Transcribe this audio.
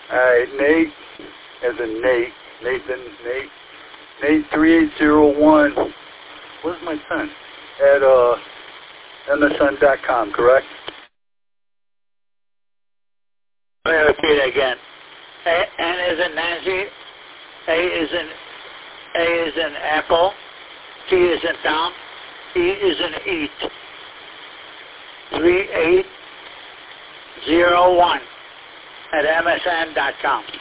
All right, Nate, as in Nate, Nate 3801. Where's my pen? At MSN.com, correct? Let me repeat again. N is in Nancy, A is in Apple, T is in Tom, E is in Eat. 3801 at MSN.com.